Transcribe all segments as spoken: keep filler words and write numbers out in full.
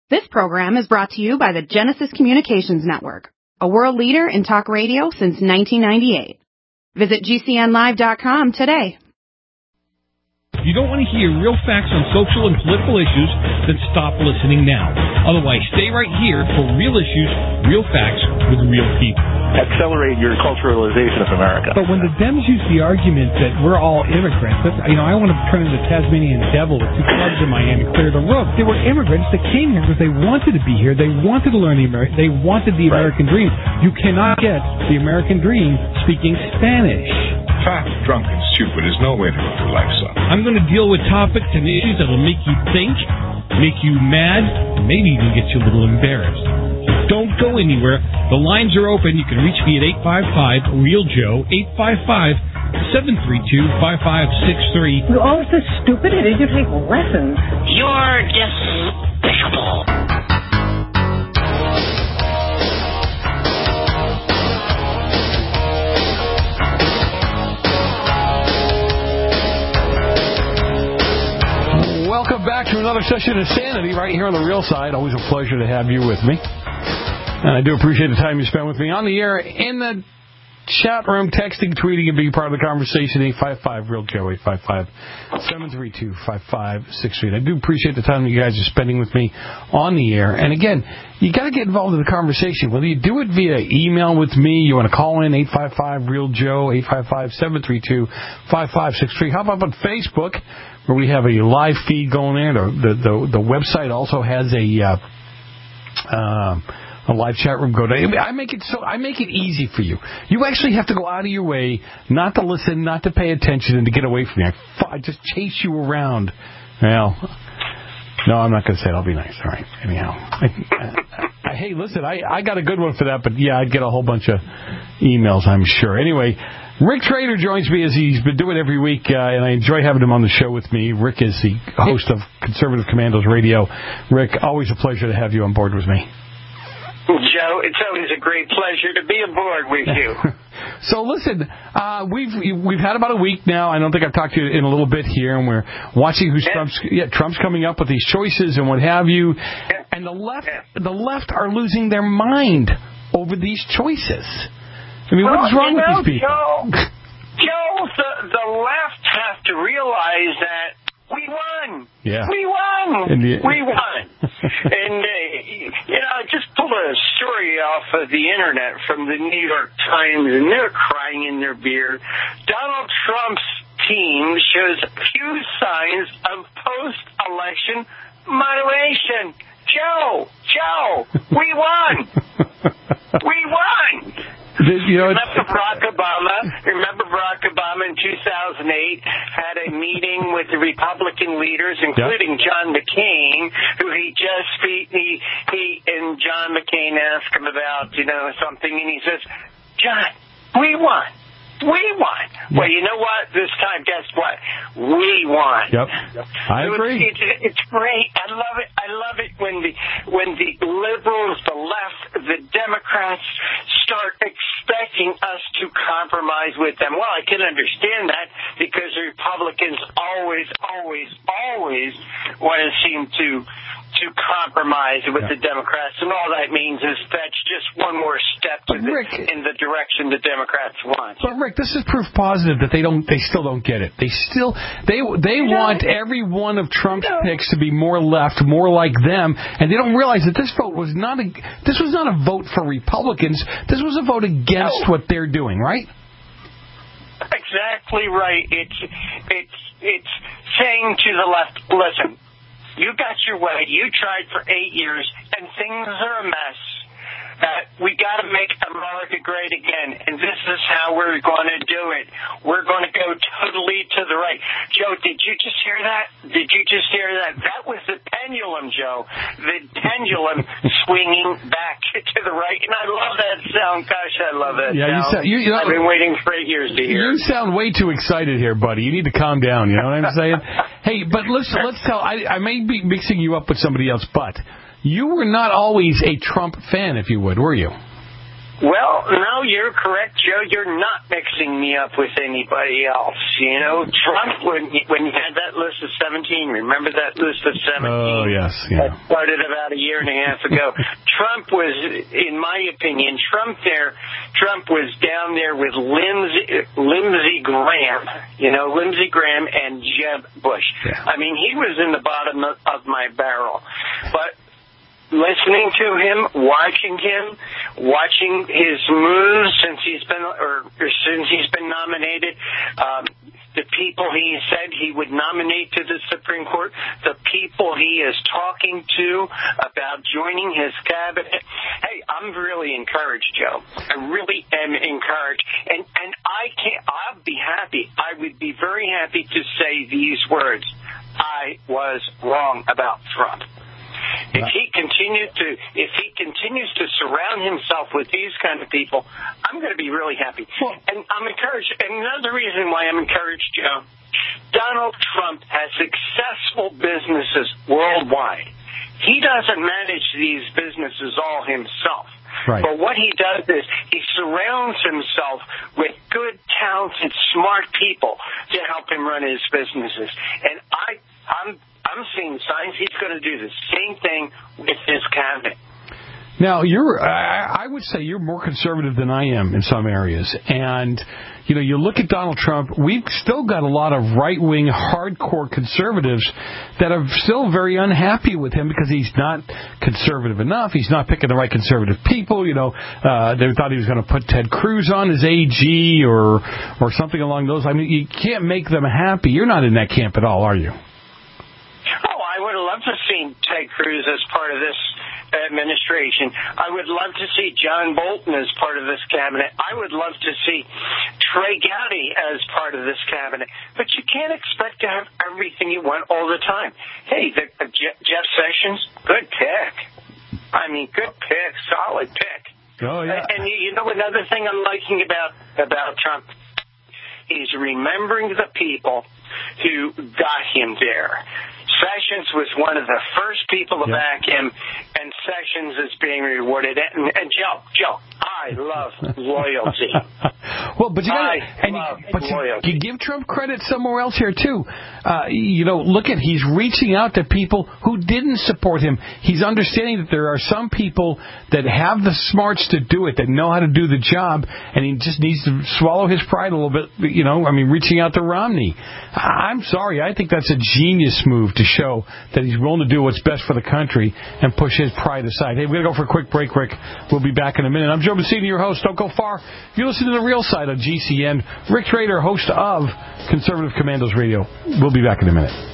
This program is brought to you by the Genesis Communications Network, a world leader in talk radio since nineteen ninety-eight. Visit G C N live dot com today. If you don't want to hear real facts on social and political issues, then stop listening now. Otherwise, stay right here for real issues, real facts with real people. Accelerate your culturalization of America. But when the Dems use the argument that we're all immigrants, that's, you know, I want to turn into the Tasmanian devil with two clubs in my hand and clear the room. They were immigrants that came here because they wanted to be here. They wanted to learn the American. They wanted the American right. dream. You cannot get the American dream speaking Spanish. Fat, drunk, and stupid is no way to live your life, son. I'm going to deal with topics and issues that will make you think, make you mad, and maybe even get you a little embarrassed. Don't go anywhere. The lines are open. You can reach me at eight five five, real Joe, eight five five, seven three two, five five six three. You're all so stupid, it is you take lessons. You're despicable. Welcome back to another session of Sanity right here on the Real Side. Always a pleasure to have you with me. And I do appreciate the time you spent with me on the air, in the chat room, texting, tweeting, and being part of the conversation. eight five five, real Joe, eight five five, seven three two, five five six three. I do appreciate the time you guys are spending with me on the air. And again, you got to get involved in the conversation. Whether you do it via email with me, you want to call in, eight five five, real Joe, eight five five, seven three two, five five six three. How about on Facebook, where we have a live feed going there? The, the, the website also has a... Uh, um, A live chat room. Go to. I make it so. I make it easy for you. You actually have to go out of your way not to listen, not to pay attention, and to get away from me. I, I just chase you around. Well, no, I'm not going to say it. I'll be nice. All right. Anyhow, I, I, I, hey, listen, I, I got a good one for that, but yeah, I'd get a whole bunch of emails, I'm sure. Anyway, Rick Trader joins me as he's been doing every week, uh, and I enjoy having him on the show with me. Rick is the host of Conservative Commandos Radio. Rick, always a pleasure to have you on board with me. Joe, it's always a great pleasure to be aboard with you. So listen, uh, we've we've had about a week now. I don't think I've talked to you in a little bit here, and we're watching who's yeah. Trump's. Yeah, Trump's coming up with these choices and what have you. Yeah. And the left, yeah. the left are losing their mind over these choices. I mean, well, what's wrong you know, with these people? Joe, Joe the, the left have to realize that we won. Yeah. We won. The, we won. and, uh, you know, I just pulled a story off of the Internet from the New York Times, and they're crying in their beer. Donald Trump's team shows few signs of post-election moderation. Joe, Joe, we won. we won. You know, remember Barack Obama? Remember Barack Obama in two thousand eight had a meeting with the Republican leaders, including yep. John McCain, who he just he, he he and John McCain asked him about you know something, and he says, "John, we won." We won. Yep. Well, you know what? This time, guess what? We won. Yep, I agree. It's, it's, it's great. I love it. I love it when the when the liberals, the left, the Democrats start expecting us to compromise with them. Well, I can understand that because the Republicans always, always, always want to seem to. to compromise with yeah. the Democrats, and all that means is that's just one more step to the, Rick, in the direction the Democrats want. But Rick, this is proof positive that they don't, they still don't get it. They still, they they you want know, every one of Trump's you know. picks to be more left, more like them, and they don't realize that this vote was not a, this was not a vote for Republicans. This was a vote against no. what they're doing, right? Exactly right. It's it's it's saying to the left, listen. You got your way. You tried for eight years, and things are a mess. Uh, we got to make America great again, and this is how we're going to do it. We're going to go totally to the right. Joe, did you just hear that? Did you just hear that? That was the pendulum, Joe. The pendulum swinging back to the right, and I love that sound. Gosh, I love that yeah, sound. You sound you, you know, I've been waiting for eight years to hear. You sound way too excited here, buddy. You need to calm down. You know what I'm saying? Hey, but let's let's tell. I, I may be mixing you up with somebody else, but you were not always a Trump fan, if you would, were you? Well, no, you're correct, Joe. You're not mixing me up with anybody else. You know, Trump, when he, when he had that list of seventeen, remember that list of seventeen? Oh, yes, yeah. That started about a year and a half ago. Trump was, in my opinion, Trump there, Trump was down there with Lindsey, Lindsey Graham, you know, Lindsey Graham and Jeb Bush. Yeah. I mean, he was in the bottom of, of my barrel. But listening to him, watching him, watching his moves since he's been or, or since he's been nominated, um, the people he said he would nominate to the Supreme Court, the people he is talking to about joining his cabinet. Hey, I'm really encouraged, Joe. I really am encouraged, and and I can't. I'll be happy. I would be very happy to say these words. I was wrong about Trump. If he continues to, if he continues to surround himself with these kind of people, I'm going to be really happy. And I'm encouraged. And another reason why I'm encouraged, Joe, Donald Trump has successful businesses worldwide. He doesn't manage these businesses all himself. Right. But what he does is he surrounds himself with good, talented, smart people to help him run his businesses. And I, I'm. I'm seeing signs he's going to do the same thing with his cabinet. Now, you're, I would say you're more conservative than I am in some areas. And, you know, you look at Donald Trump, we've still got a lot of right-wing, hardcore conservatives that are still very unhappy with him because he's not conservative enough. He's not picking the right conservative people. You know, uh, they thought he was going to put Ted Cruz on as A G or, or something along those. I mean, you can't make them happy. You're not in that camp at all, are you? Oh, I would have loved to see Ted Cruz as part of this administration. I would love to see John Bolton as part of this cabinet. I would love to see Trey Gowdy as part of this cabinet. But you can't expect to have everything you want all the time. Hey, the, uh, Je- Jeff Sessions, good pick. I mean, good pick, solid pick. Oh, yeah. And, and you know another thing I'm liking about about Trump? He's remembering the people who got him there. Sessions was one of the first people to yeah. back him, and Sessions is being rewarded. And, and Joe, Joe, I love loyalty. Well, but you got I love but loyalty. You, you give Trump credit somewhere else here too. Uh, you know, look at he's reaching out to people who didn't support him. He's understanding that there are some people that have the smarts to do it, that know how to do the job, and he just needs to swallow his pride a little bit. You know, I mean, reaching out to Romney. I'm sorry, I think that's a genius move to show that he's willing to do what's best for the country and push his pride aside. Hey, we're going to go for a quick break, Rick. We'll be back in a minute. I'm Joe Messina, your host. Don't go far. You're listening to The Real Side on G C N. Rick Trader, host of Conservative Commandos Radio. We'll be back in a minute.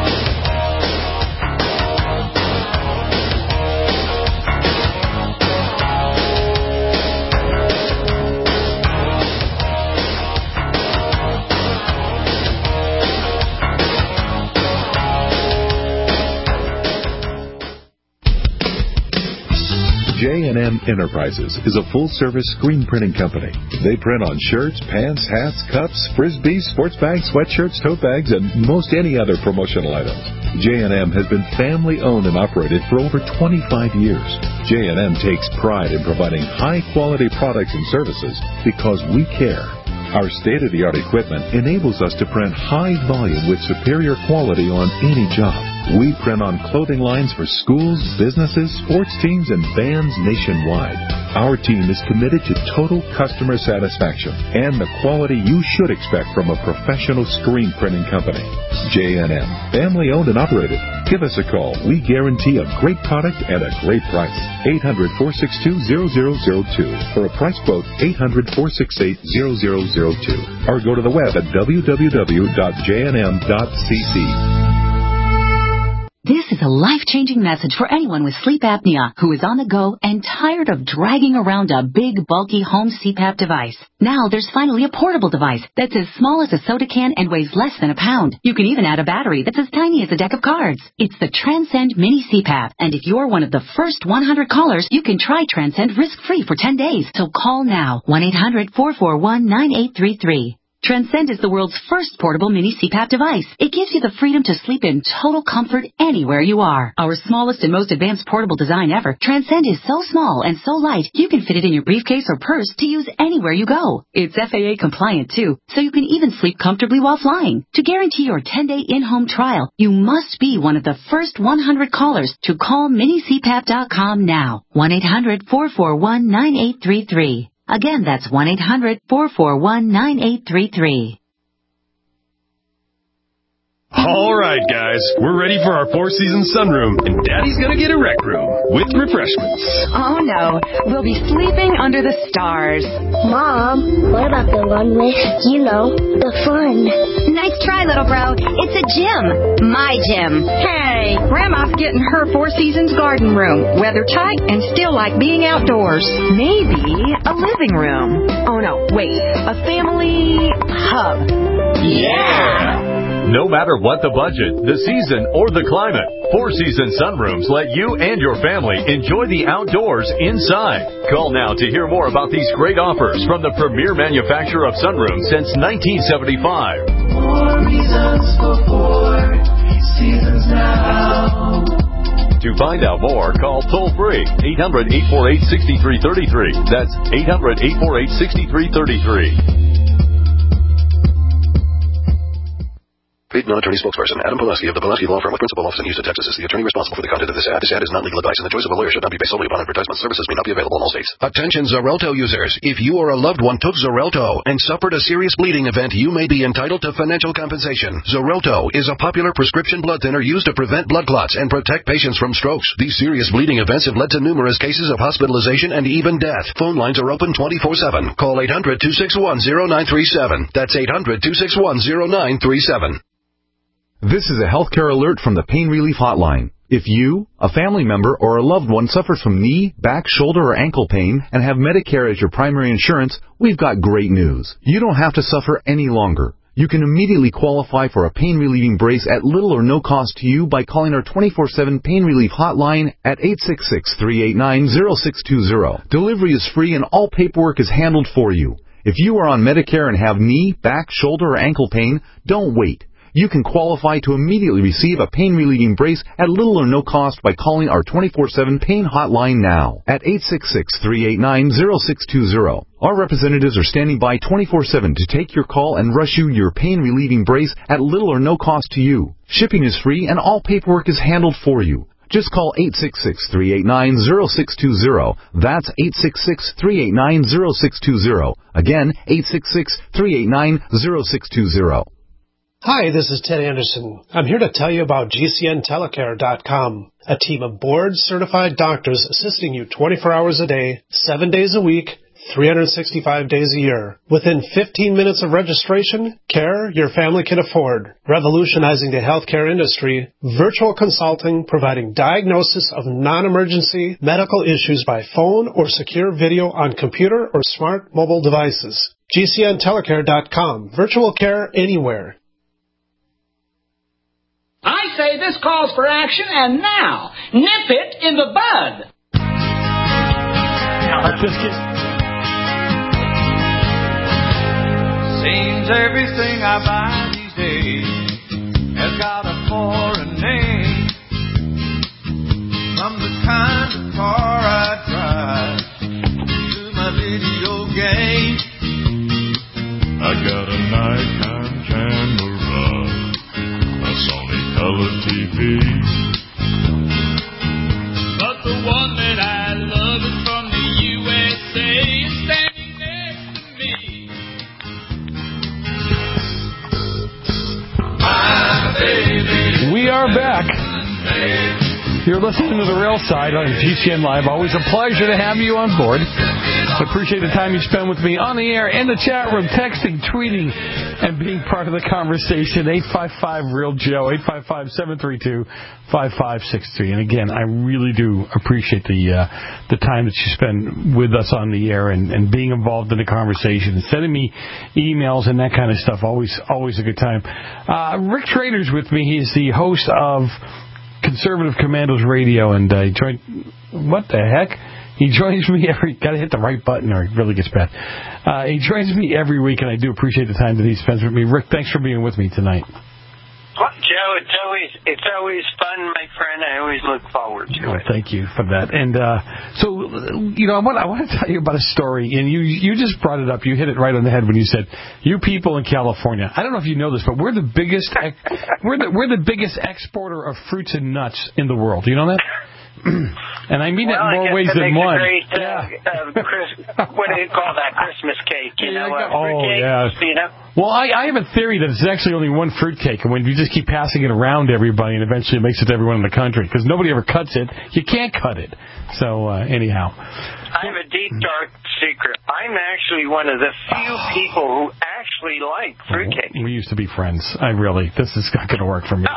J and M Enterprises is a full-service screen printing company. They print on shirts, pants, hats, cups, frisbees, sports bags, sweatshirts, tote bags, and most any other promotional items. J and M has been family-owned and operated for over twenty-five years. J and M takes pride in providing high-quality products and services because we care. Our state-of-the-art equipment enables us to print high volume with superior quality on any job. We print on clothing lines for schools, businesses, sports teams, and bands nationwide. Our team is committed to total customer satisfaction and the quality you should expect from a professional screen printing company. J and M, family-owned and operated. Give us a call. We guarantee a great product at a great price. eight hundred, four six two, zero zero zero two. For a price quote, eight hundred, four six eight, zero zero zero two. Or go to the web at w w w dot j n m dot c c. This is a life-changing message for anyone with sleep apnea who is on the go and tired of dragging around a big, bulky home C PAP device. Now there's finally a portable device that's as small as a soda can and weighs less than a pound. You can even add a battery that's as tiny as a deck of cards. It's the Transcend Mini C PAP, and if you're one of the first one hundred callers, you can try Transcend risk-free for ten days. So call now, one eight hundred, four four one, nine eight three three. Transcend is the world's first portable mini C PAP device. It gives you the freedom to sleep in total comfort anywhere you are. Our smallest and most advanced portable design ever, Transcend is so small and so light, you can fit it in your briefcase or purse to use anywhere you go. It's F A A compliant too, so you can even sleep comfortably while flying. To guarantee your ten-day in-home trial, you must be one of the first one hundred callers to call mini C PAP dot com now. one eight hundred four four one nine eight three three. Again, that's one eight hundred four four one nine eight three three. All right, guys, we're ready for our four-season sunroom, and Daddy's gonna get a rec room with refreshments. Oh, no. We'll be sleeping under the stars. Mom, what about the one with, you know, the fun? Nice try, little bro. It's a gym. My gym. Hey, Grandma's getting her Four Seasons garden room. Weather tight and still like being outdoors. Maybe a living room. Oh, no, wait. A family hub. Yeah! No matter what the budget, the season, or the climate, Four Seasons Sunrooms let you and your family enjoy the outdoors inside. Call now to hear more about these great offers from the premier manufacturer of sunrooms since nineteen seventy-five. More reasons for Four Seasons now. To find out more, call toll-free eight hundred, eight four eight, six three three three. That's eight hundred, eight four eight, six three three three. Paid non-attorney spokesperson Adam Pulaski of the Pulaski Law Firm with principal office in Houston, Texas is the attorney responsible for the content of this ad. This ad is not legal advice, and the choice of a lawyer should not be based solely upon advertisement. Services may not be available in all states. Attention Xarelto users. If you or a loved one took Xarelto and suffered a serious bleeding event, you may be entitled to financial compensation. Xarelto is a popular prescription blood thinner used to prevent blood clots and protect patients from strokes. These serious bleeding events have led to numerous cases of hospitalization and even death. Phone lines are open twenty-four seven. Call eight hundred, two six one, zero nine three seven. That's eight hundred, two six one, zero nine three seven. This is a healthcare alert from the Pain Relief Hotline. If you, a family member, or a loved one suffers from knee, back, shoulder, or ankle pain and have Medicare as your primary insurance, we've got great news. You don't have to suffer any longer. You can immediately qualify for a pain-relieving brace at little or no cost to you by calling our twenty-four seven Pain Relief Hotline at eight six six, three eight nine, zero six two zero. Delivery is free and all paperwork is handled for you. If you are on Medicare and have knee, back, shoulder, or ankle pain, don't wait. You can qualify to immediately receive a pain-relieving brace at little or no cost by calling our twenty-four seven Pain Hotline now at eight six six, three eight nine, zero six two zero. Our representatives are standing by twenty-four seven to take your call and rush you your pain-relieving brace at little or no cost to you. Shipping is free and all paperwork is handled for you. Just call eight six six, three eight nine, zero six two zero. That's eight six six, three eight nine, zero six two zero. Again, eight six six, three eight nine, zero six two zero. Hi, this is Ted Anderson. I'm here to tell you about G C N telecare dot com, a team of board-certified doctors assisting you twenty-four hours a day, seven days a week, three hundred sixty-five days a year. Within fifteen minutes of registration, care your family can afford. Revolutionizing the healthcare industry, virtual consulting providing diagnosis of non-emergency medical issues by phone or secure video on computer or smart mobile devices. G C N telecare dot com, virtual care anywhere. I say this calls for action, and now, nip it in the bud. Seems everything I buy these days has got a foreign name. From the kind of car I drive to my video game. I got a nighttime camera, a Sony color T V. But the one that I love is from the U S A, is standing next to me. My baby. We are back. You're listening to The Real Side on G C N Live. Always a pleasure to have you on board. Appreciate the time you spend with me on the air, in the chat room, texting, tweeting, and being part of the conversation. eight five five, real Joe, eight five five, seven three two, five five six three. And again, I really do appreciate the uh, the time that you spend with us on the air and, and being involved in the conversation and sending me emails and that kind of stuff. Always, always a good time. Uh, Rick Trader's with me. He's the host of Conservative Commandos Radio, and uh, he joined, what the heck? He joins me every... Got to hit the right button or it really gets bad. Uh, he joins me every week, and I do appreciate the time that he spends with me. Rick, thanks for being with me tonight. Well, Joe, it's always it's always fun, my friend. I always look forward to Oh, it. thank you for that. And uh, so, you know, I want I want to tell you about a story, and you you just brought it up. You hit it right on the head when you said, "You people in California." I don't know if you know this, but we're the biggest ex- we're the we're the biggest exporter of fruits and nuts in the world. Do you know that? And I mean well, that in more I guess ways that than makes one. A great, uh, yeah. uh, Chris, what do you call that? Christmas cake, you know? Uh, oh, fruit cake, yeah. You know? Well, I, I have a theory that it's actually only one fruitcake, and when you just keep passing it around to everybody, and eventually it makes it to everyone in the country, because nobody ever cuts it. You can't cut it. So, uh, anyhow. I have a deep, dark secret. I'm actually one of the few people who actually like fruitcake. We used to be friends. I really, this is not going to work for me.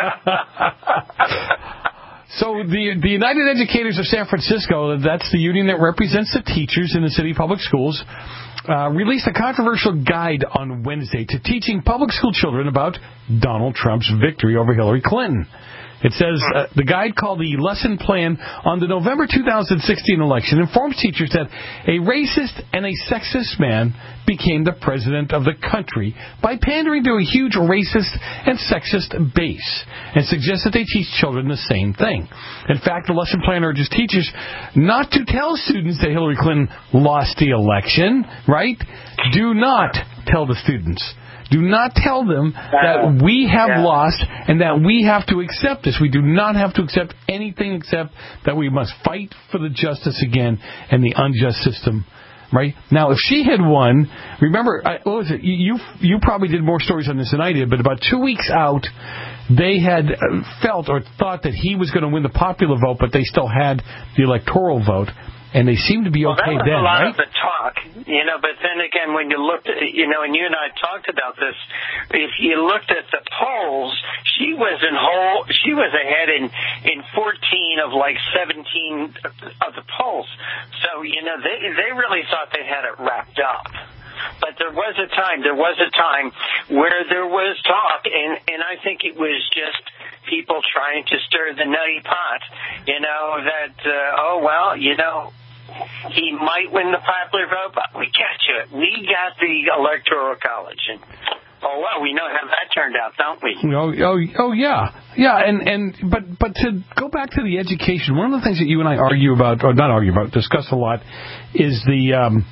So the the United Educators of San Francisco, that's the union that represents the teachers in the city public schools, uh, released a controversial guide on Wednesday to teaching public school children about Donald Trump's victory over Hillary Clinton. It says uh, the guide, called the Lesson Plan on the November two thousand sixteen election, informs teachers that a racist and a sexist man became the president of the country by pandering to a huge racist and sexist base, and suggests that they teach children the same thing. In fact, the lesson plan urges teachers not to tell students that Hillary Clinton lost the election, right? Do not tell the students. Do not tell them that we have yeah. lost and that we have to accept this. We do not have to accept anything except that we must fight for the justice again and the unjust system. Right? Now, if she had won, remember, I, what was it? You, you probably did more stories on this than I did, but about two weeks out, they had felt or thought that he was going to win the popular vote, but they still had the electoral vote. And they seem to be well, okay that was then, a lot right? of the talk, you know, but then again, when you looked at, you know, and you and I talked about this, if you looked at the polls, she was in whole, she was ahead in, in fourteen of like seventeen of the polls. So, you know, they, they really thought they had it wrapped up. But there was a time, there was a time where there was talk, and, and I think it was just people trying to stir the nutty pot, you know, that, uh, oh, well, you know, he might win the popular vote, but we got you. We got the Electoral College. And, oh, well, we know how that turned out, don't we? Oh, oh, oh, yeah. Yeah, and, and but but to go back to the education, one of the things that you and I argue about, or not argue about, discuss a lot, is the... Um,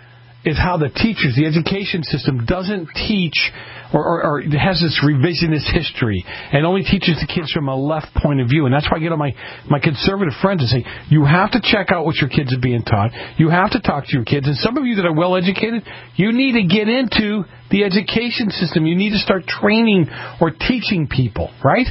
is how the teachers, the education system, doesn't teach or, or, or has this revisionist history and only teaches the kids from a left point of view. And that's why I get on my, my conservative friends and say, you have to check out what your kids are being taught. You have to talk to your kids. And some of you that are well-educated, you need to get into the education system. You need to start training or teaching people, right?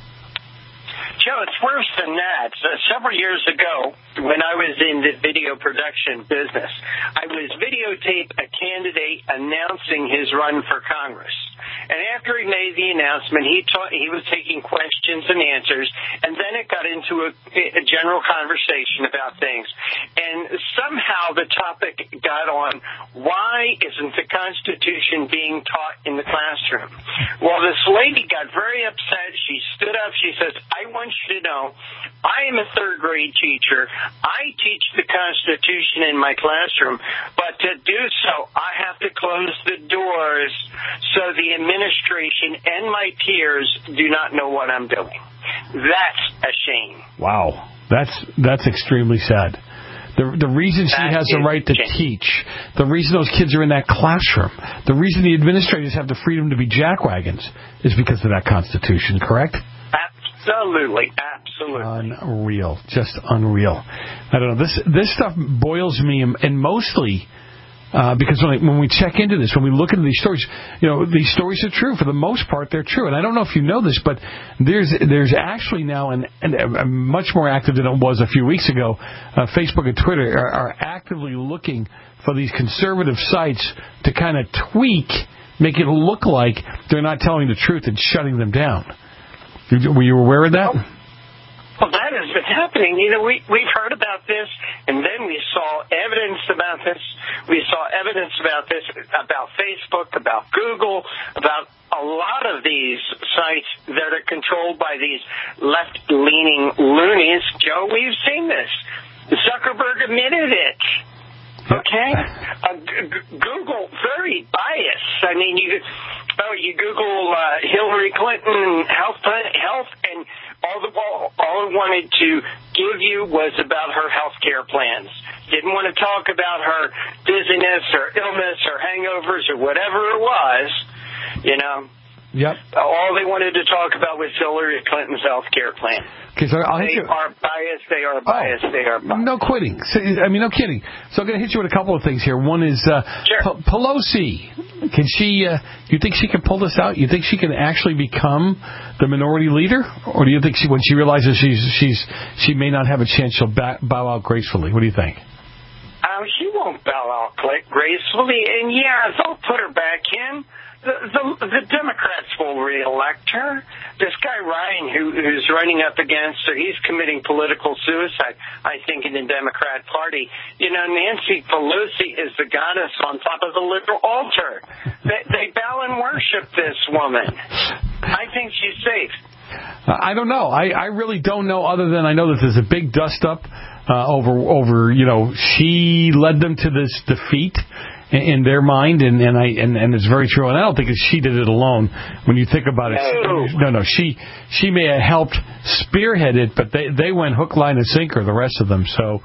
Joe, it's worse than that. So several years ago, when I was in the video production business, I was videotape a candidate announcing his run for Congress. And after he made the announcement, he taught, he was taking questions and answers, and then it got into a, a general conversation about things. And somehow the topic got on, why isn't the Constitution being taught in the classroom? Well, this lady got very upset. She stood up. She says, I want you to know, I am a third grade teacher. I teach the Constitution in my classroom, but to do so, I have to close the doors so the administration and my peers do not know what I'm doing. That's a shame. Wow. That's that's extremely sad. The the reason she That has the right to shame. teach, the reason those kids are in that classroom, the reason the administrators have the freedom to be jackwagons is because of that Constitution, correct? Absolutely, absolutely. Unreal, just unreal. I don't know. This this stuff boils me, and mostly uh, because when, I, when we check into this, when we look into these stories, you know, these stories are true for the most part. They're true, and I don't know if you know this, but there's there's actually now, and much more active than it was a few weeks ago. Uh, Facebook and Twitter are, are actively looking for these conservative sites to kind of tweak, make it look like they're not telling the truth and shutting them down. Were you aware of that? Well, that has been happening. You know, we, we've heard about this, and then we saw evidence about this. We saw evidence about this, about Facebook, about Google, about a lot of these sites that are controlled by these left-leaning loonies. Joe, we've seen this. Zuckerberg admitted it. Okay? Uh, G- G- Google, very biased. I mean, you oh, you Google uh, Hillary Clinton health, health, and all the all, all it wanted to give you was about her health care plans. Didn't want to talk about her dizziness or illness or hangovers or whatever it was, you know. Yep. All they wanted to talk about was Hillary Clinton's health care plan. Okay, so I'll hit They you. are biased. They are biased. Oh, they are biased. No quitting. So, I mean, no kidding. So I'm going to hit you with a couple of things here. One is uh, sure. P- Pelosi. Can she? Uh, you think she can pull this out? You think she can actually become the minority leader, or do you think she, when she realizes she's she's she may not have a chance, she'll back, bow out gracefully? What do you think? Um, she won't bow out gracefully, and yeah, they'll put her back in. The, the, the Democrats will reelect her. This guy Ryan, who, who's running up against her, he's committing political suicide, I think, in the Democrat Party. You know, Nancy Pelosi is the goddess on top of the liberal altar. They, they bow and worship this woman. I think she's safe. I don't know. I, I really don't know, other than I know that there's a big dust-up uh, over, over, you know, she led them to this defeat in their mind, and, and I and, and it's very true. And I don't think she did it alone. When you think about it, no, no, she she may have helped spearhead it, but they they went hook, line, and sinker. The rest of them. So,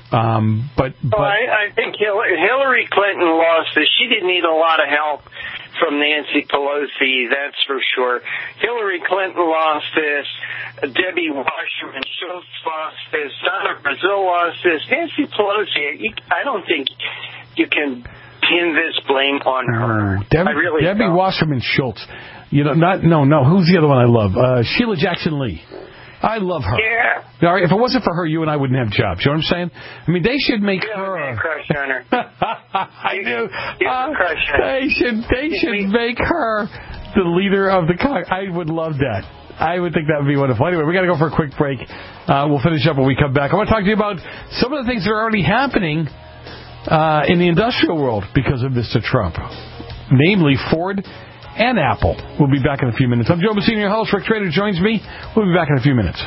um, but but well, I, I think Hillary Clinton lost this. She didn't need a lot of help from Nancy Pelosi, that's for sure. Hillary Clinton lost this. Debbie Wasserman Schultz lost this. Donna Brazil lost this. Nancy Pelosi, you, I don't think you can pin this blame on her. Debbie, I really Debbie don't. Wasserman Schultz. You know, not no no. Who's the other one I love? Uh, Sheila Jackson Lee. I love her. Yeah. Now, if it wasn't for her, you and I wouldn't have jobs. You know what I'm saying? I mean, they should make you her. A crush on her. I you, do. You Uh, crush on her. they should. They should make her the leader of the Congress. I would love that. I would think that would be wonderful. Anyway, we got to go for a quick break. Uh, we'll finish up when we come back. I want to talk to you about some of the things that are already happening uh, in the industrial world because of Mister Trump, namely Ford and Apple. We'll be back in a few minutes. I'm Joe Messina, your host. Rick Trader joins me. We'll be back in a few minutes.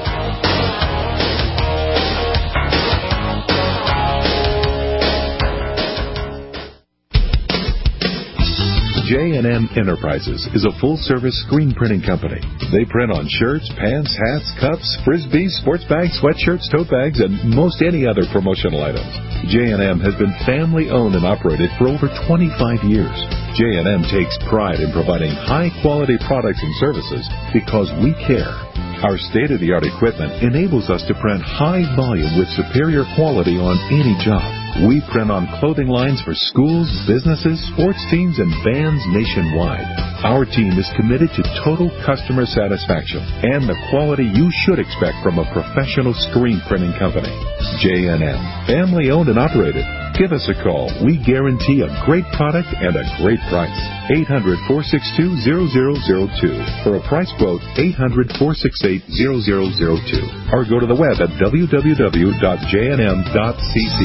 J and M Enterprises is a full-service screen printing company. They print on shirts, pants, hats, cups, frisbees, sports bags, sweatshirts, tote bags, and most any other promotional items. J and M has been family-owned and operated for over twenty-five years. J and M takes pride in providing high-quality products and services because we care. Our state-of-the-art equipment enables us to print high volume with superior quality on any job. We print on clothing lines for schools, businesses, sports teams, and bands nationwide. Our team is committed to total customer satisfaction and the quality you should expect from a professional screen printing company. J and M, family-owned and operated. Give us a call. We guarantee a great product and a great price. eight hundred, four six two, zero zero zero two. For a price quote, eight hundred, four six eight, zero zero zero two. Or go to the web at w w w dot j n m dot c c.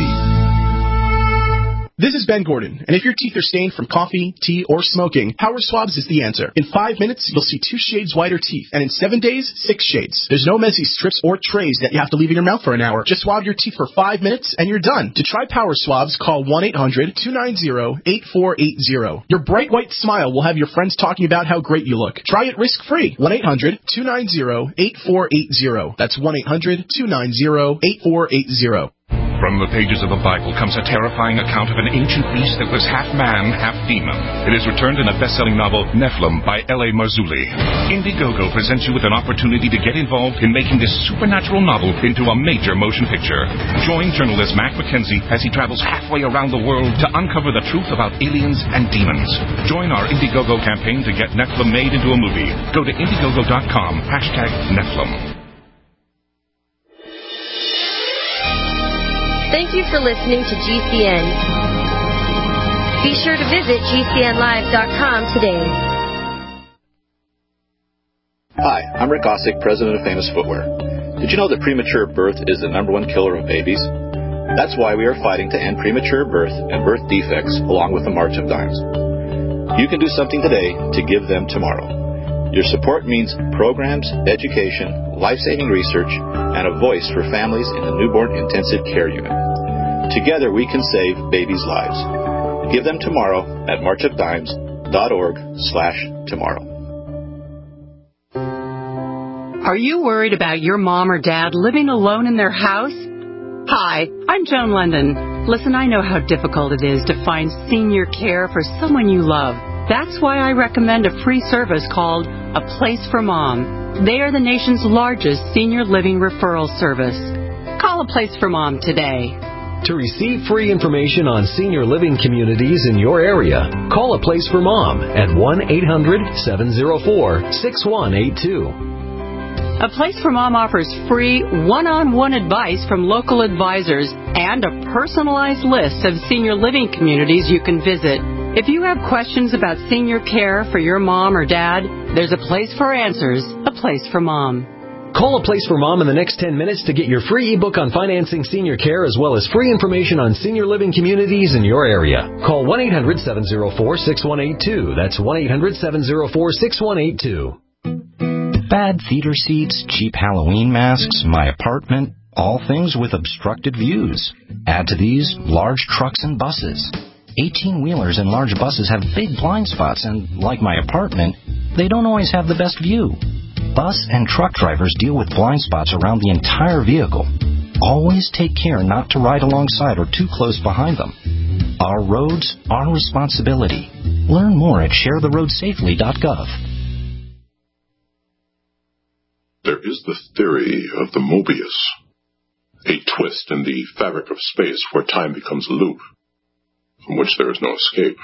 This is Ben Gordon, and if your teeth are stained from coffee, tea, or smoking, Power Swabs is the answer. In five minutes, you'll see two shades whiter teeth, and in seven days, six shades. There's no messy strips or trays that you have to leave in your mouth for an hour. Just swab your teeth for five minutes, and you're done. To try Power Swabs, call one eight hundred, two nine zero, eight four eight zero. Your bright white smile will have your friends talking about how great you look. Try it risk-free. one eight hundred, two nine zero, eight four eight zero. That's one eight hundred, two nine zero, eight four eight zero. From the pages of the Bible comes a terrifying account of an ancient beast that was half man, half demon. It is returned in a best-selling novel, Nephilim, by L A Marzulli. Indiegogo presents you with an opportunity to get involved in making this supernatural novel into a major motion picture. Join journalist Mac McKenzie as he travels halfway around the world to uncover the truth about aliens and demons. Join our Indiegogo campaign to get Nephilim made into a movie. Go to Indiegogo dot com, hashtag Nephilim. Thank you for listening to G C N. Be sure to visit G C N live dot com today. Hi, I'm Rick Ossick, president of Famous Footwear. Did you know that premature birth is the number one killer of babies? That's why we are fighting to end premature birth and birth defects along with the March of Dimes. You can do something today to give them tomorrow. Your support means programs, education, life-saving research, and a voice for families in the newborn intensive care unit. Together we can save babies' lives. Give them tomorrow at march of dimes dot org slash tomorrow. Are you worried about your mom or dad living alone in their house? Hi, I'm Joan London. Listen, I know how difficult it is to find senior care for someone you love. That's why I recommend a free service called A Place for Mom. They are the nation's largest senior living referral service. Call A Place for Mom today. To receive free information on senior living communities in your area, call A Place for Mom at one eight hundred seven oh four six one eight two. A Place for Mom offers free one-on-one advice from local advisors and a personalized list of senior living communities you can visit. If you have questions about senior care for your mom or dad, there's a place for answers, A Place for Mom. Call A Place for Mom in the next ten minutes to get your free ebook on financing senior care as well as free information on senior living communities in your area. Call one eight hundred seven oh four six one eight two. That's one eight hundred seven oh four six one eight two. Bad theater seats, cheap Halloween masks, my apartment, all things with obstructed views. Add to these large trucks and buses. eighteen-wheelers and large buses have big blind spots, and like my apartment, they don't always have the best view. Bus and truck drivers deal with blind spots around the entire vehicle. Always take care not to ride alongside or too close behind them. Our roads, our responsibility. Learn more at share the road safely dot gov. There is the theory of the Mobius, a twist in the fabric of space where time becomes a loop, from which there is no escape.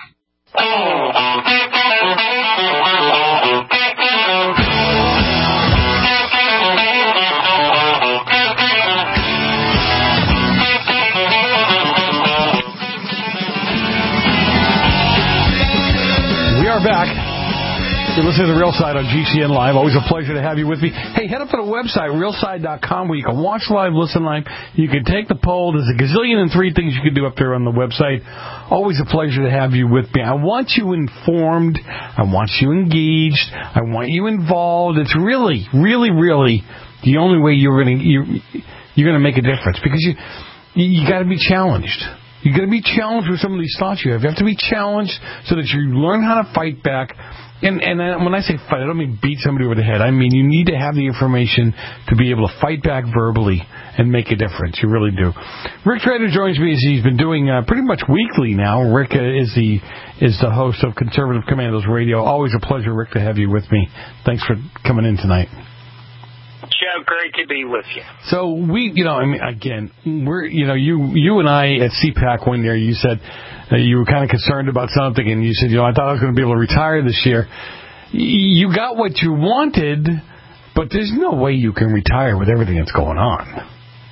We are back. You're listening to The Real Side on G C N Live. Always a pleasure to have you with me. Hey, head up to the website, real side dot com, where you can watch live, listen live. You can take the poll. There's a gazillion and three things you can do up there on the website. Always a pleasure to have you with me. I want you informed. I want you engaged. I want you involved. It's really, really, really the only way you're going to you're, you're going to make a difference, because you you got to be challenged. You got to be challenged with some of these thoughts you have. You have to be challenged so that you learn how to fight back. And, and when I say fight, I don't mean beat somebody over the head. I mean you need to have the information to be able to fight back verbally and make a difference. You really do. Rick Trader joins me as he's been doing uh, pretty much weekly now. Rick uh, is the is the host of Conservative Commandos Radio. Always a pleasure, Rick, to have you with me. Thanks for coming in tonight. Joe, great to be with you. So we, you know, I mean, again, we're, you know, you you and I at C PAC one year, you said uh, you were kind of concerned about something, and you said, you know, I thought I was going to be able to retire this year. You got what you wanted, but there's no way you can retire with everything that's going on.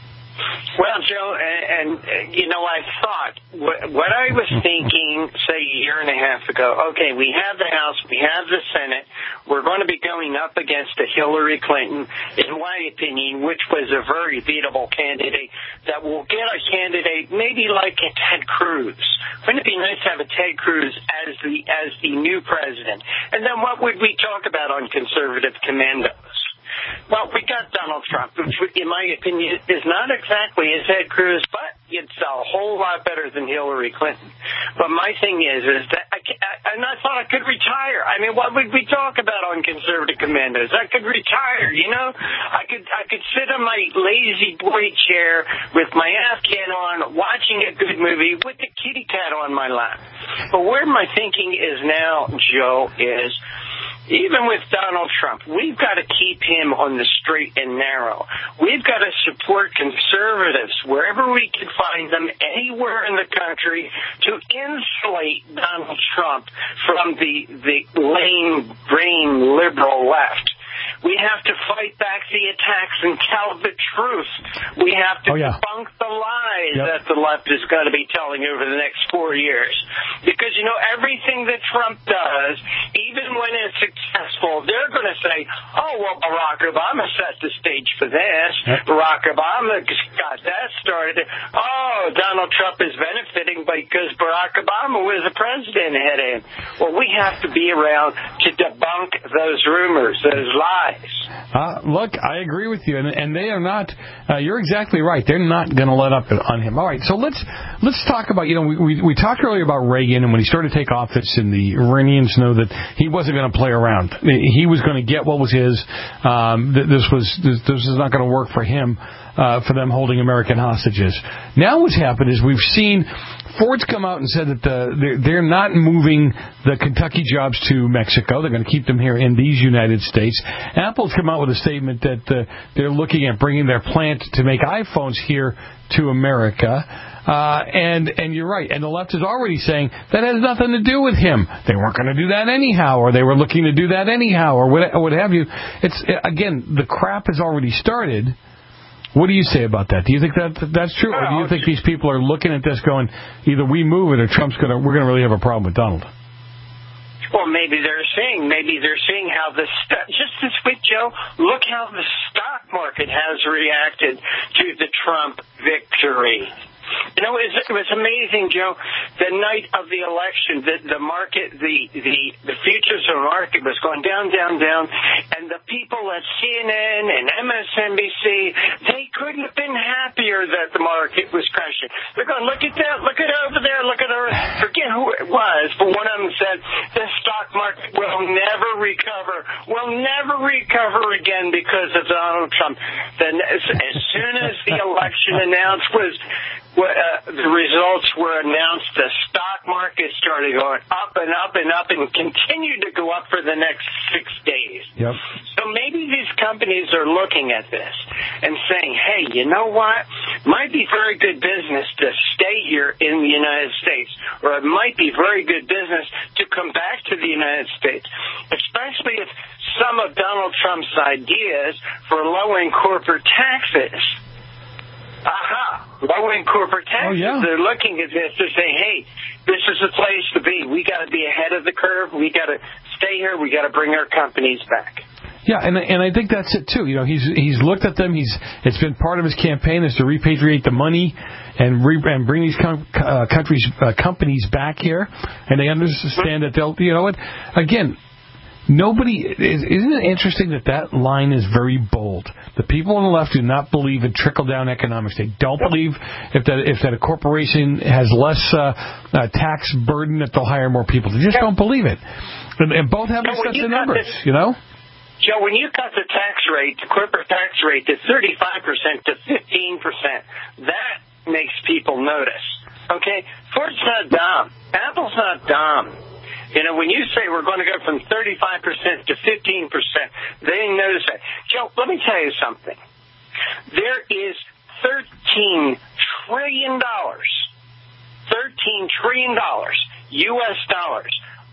Well, Joe, and, and you know, I thought, what, what I was thinking, say, a year and a half ago, okay, we have the House, we have the Senate, we're going to be going up against a Hillary Clinton, in my opinion, which was a very beatable candidate that will get a candidate maybe like a Ted Cruz. Wouldn't it be nice to have a Ted Cruz as the as the new president? And then what would we talk about on Conservative Commandos? Well, we got Donald Trump, which, in my opinion, is not exactly a Ted Cruz, but it's a whole lot better than Hillary Clinton. But my thing is, is that I, I, and I thought I could retire. I mean, what would we talk about on Conservative Commandos? I could retire, you know? I could I could sit in my lazy boy chair with my Afghan on, watching a good movie with the kitty cat on my lap. But where my thinking is now, Joe, is even with Donald Trump, we've got to keep him on the straight and narrow. We've got to support conservatives wherever we can find them, anywhere in the country, to insulate Donald Trump from the, the lame brain liberal left. We have to fight back the attacks and tell the truth. We have to oh, yeah. debunk the lies yep. that the left is going to be telling over the next four years. Because, you know, everything that Trump does, even when it's successful, they're going to say, oh, well, Barack Obama set the stage for this. Yep. Barack Obama got that started. Oh, Donald Trump is benefiting because Barack Obama was the president ahead of him. Well, we have to be around to debunk those rumors, those lies. Uh, look, I agree with you, and, and they are not, uh, you're exactly right, they're not going to let up on on him. All right, so let's let's talk about, you know, we, we, we talked earlier about Reagan, and when he started to take office, and the Iranians know that he wasn't going to play around. He was going to get what was his. Um, this was this, this is not going to work for him, uh, for them holding American hostages. Now what's happened is we've seen Ford's come out and said that the, they're, they're not moving the Kentucky jobs to Mexico. They're going to keep them here in these United States. Apple's come out with a statement that uh, they're looking at bringing their plant to make iPhones here to America. Uh, and, and you're right. And the left is already saying that has nothing to do with him. They weren't going to do that anyhow, or they were looking to do that anyhow, or what, what have you. It's, again, the crap has already started. What do you say about that? Do you think that that's true, or do you think these people are looking at this going, either we move it or Trump's going to, we're going to really have a problem with Donald? Well, maybe they're seeing, maybe they're seeing how the st- just this week, Joe. Look how the stock market has reacted to the Trump victory. You know, it was, it was amazing, Joe. The night of the election, the, the market, the, the the futures of the market was going down, down, down, and the people at C N N and M S N B C, they couldn't have been happier that the market was crashing. They're going, look at that, look at over there, look at her. Forget who it was, but one of them said, the stock market will never recover, will never recover again because of Donald Trump. Then as, as soon as the election announced was, Uh, the results were announced, the stock market started going up and up and up and continued to go up for the next six days. Yep. So maybe these companies are looking at this and saying, hey, you know what? Might be very good business to stay here in the United States, or it might be very good business to come back to the United States, especially if some of Donald Trump's ideas for lowering corporate taxes. Aha, lowering corporate taxes. Oh, yeah. They're looking at this to say, hey, this is the place to be. We got to be ahead of the curve. We got to stay here. We got to bring our companies back. Yeah, and and I think that's it too. You know, he's he's looked at them. He's it's been part of his campaign is to repatriate the money and re, and bring these com, uh, countries uh, companies back here, and they understand that they'll. You know what? Again, nobody is, isn't it interesting that that line is very bold. The people on the left do not believe in trickle-down economics. They don't believe if that if that a corporation has less uh, uh, tax burden that they'll hire more people. They just don't believe it. And, and both have those sets of numbers, this, you know? Joe, when you cut the tax rate, the corporate tax rate, to thirty-five percent to fifteen percent, that makes people notice. Okay? Ford's not dumb. Apple's not dumb. You know, when you say we're going to go from thirty-five percent to fifteen percent, they notice that. Joe, let me tell you something. There is thirteen trillion dollars, thirteen trillion dollars, U S dollars,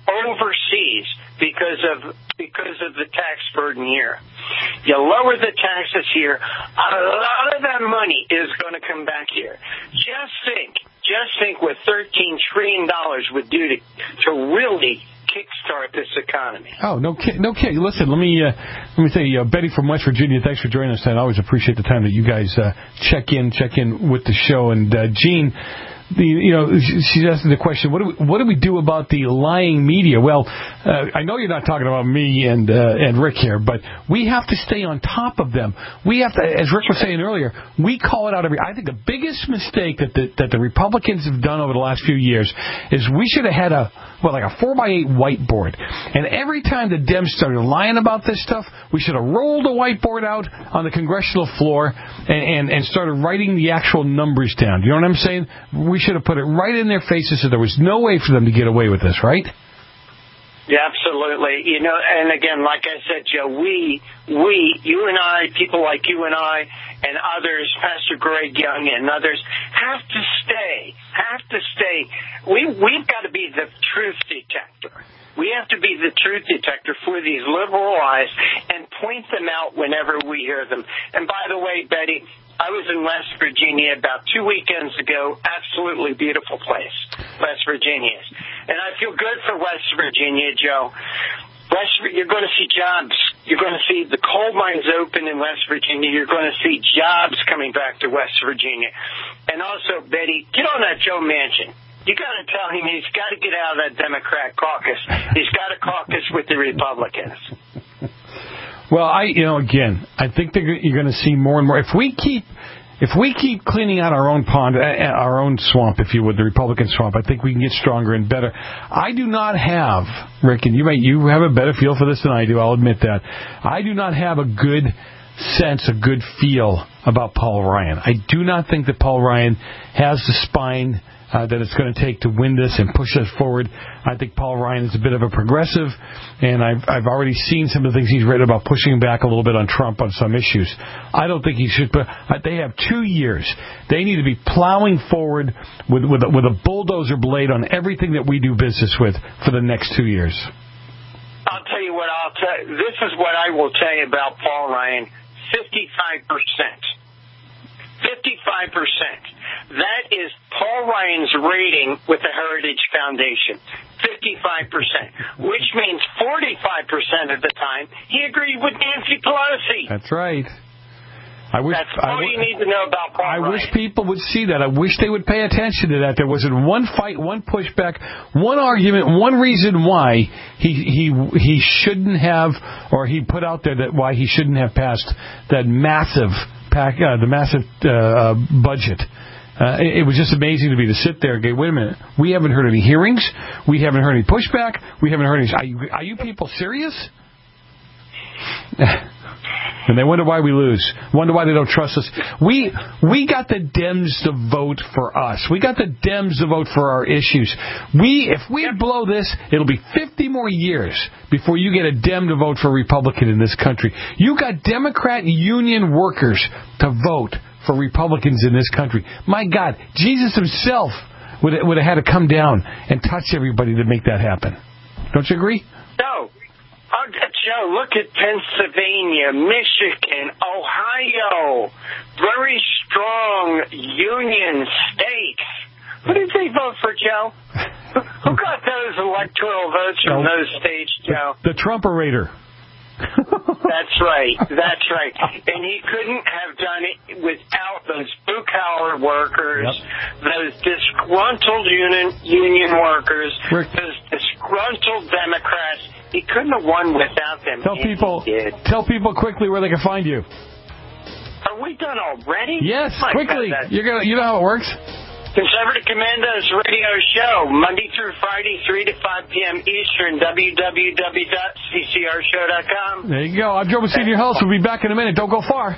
overseas because of because of the tax burden here. You lower the taxes here, a lot of that money is going to come back here. Just think. Just think what thirteen trillion dollars would do to to really kickstart this economy. Oh, no kidding. No kidding. Listen, let me, uh, let me say, uh, Betty from West Virginia, thanks for joining us tonight. I always appreciate the time that you guys uh, check in, check in with the show. And uh, Gene, the, you know, she's asking the question, what do we, what do we do about the lying media? Well, uh, I know you're not talking about me and uh, and Rick here, but we have to stay on top of them. We have to, as Rick was saying earlier, we call it out every. I think the biggest mistake that the, that the Republicans have done over the last few years is we should have had a well, like a four by eight whiteboard, and every time the Dems started lying about this stuff, we should have rolled a whiteboard out on the congressional floor and and, and started writing the actual numbers down. You know what I'm saying? We should have put it right in their faces so there was no way for them to get away with this, right? Yeah, absolutely. You know, and again, like I said, Joe, we, we, you and I, people like you and I and others, Pastor Greg Young and others, have to stay, have to stay. We, we've got to be the truth detector. We have to be the truth detector for these liberal lies and point them out whenever we hear them. And by the way, Betty, I was in West Virginia about two weekends ago. Absolutely beautiful place, West Virginia. And I feel good for West Virginia, Joe. West, you're going to see jobs. You're going to see the coal mines open in West Virginia. You're going to see jobs coming back to West Virginia. And also, Betty, get on that Joe Manchin. You got to tell him he's got to get out of that Democrat caucus. He's got to caucus with the Republicans. Well, I, you know, again, I think that you're going to see more and more. If we keep, If we keep cleaning out our own pond, uh, our own swamp, if you would, the Republican swamp, I think we can get stronger and better. I do not have, Rick, and you may, you have a better feel for this than I do, I'll admit that. I do not have a good sense, a good feel about Paul Ryan. I do not think that Paul Ryan has the spine Uh, that it's going to take to win this and push us forward. I think Paul Ryan is a bit of a progressive, and I've, I've already seen some of the things he's written about pushing back a little bit on Trump on some issues. I don't think he should, but they have two years. They need to be plowing forward with, with, a, with a bulldozer blade on everything that we do business with for the next two years. I'll tell you what I'll tell you. This is what I will tell you about Paul Ryan. fifty-five percent. fifty-five percent. That is Paul Ryan's rating with the Heritage Foundation. fifty-five percent. Which means forty-five percent of the time he agreed with Nancy Pelosi. That's right. I wish, That's all I, you need to know about Paul I Ryan. wish people would see that. I wish they would pay attention to that. There wasn't one fight, one pushback, one argument, one reason why he he he shouldn't have, or he put out there that why he shouldn't have passed that massive pack, uh, the massive uh, budget. Uh, it, it was just amazing to me to sit there and go, wait a minute, we haven't heard any hearings, we haven't heard any pushback, we haven't heard any. Are you, are you people serious? And they wonder why we lose. Wonder why they don't trust us. We we got the Dems to vote for us. We got the Dems to vote for our issues. We if we blow this, it'll be fifty more years before you get a Dem to vote for a Republican in this country. You got Democrat union workers to vote for Republicans in this country. My God, Jesus himself would would have had to come down and touch everybody to make that happen. Don't you agree? No. Oh, Joe, look at Pennsylvania, Michigan, Ohio. Very strong union states. Who did they vote for, Joe? Who got those electoral votes from oh, those states, Joe? The, the Trumperator. That's right. That's right. And he couldn't have done it without those blue-collar workers, yep. those disgruntled union, union workers, Rick. those disgruntled Democrats. He couldn't have won without them. Tell people, tell people quickly where they can find you. Are we done already? Yes, My quickly. God, You're gonna, you know how it works. Conservative Commandos Radio Show, Monday through Friday, three to five p.m. Eastern, w w w dot c c r show dot com. There you go. I'm Joe Messina, your host. We'll be back in a minute. Don't go far.